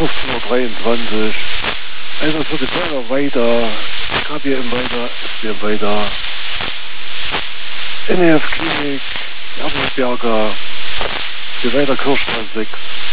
15:23 Uhr. Also es wird jetzt noch weiter. Gerade hier im Weiter, ist hier weiter. NEF Klinik, Erbenberger, hier weiter Kirchstraße 6.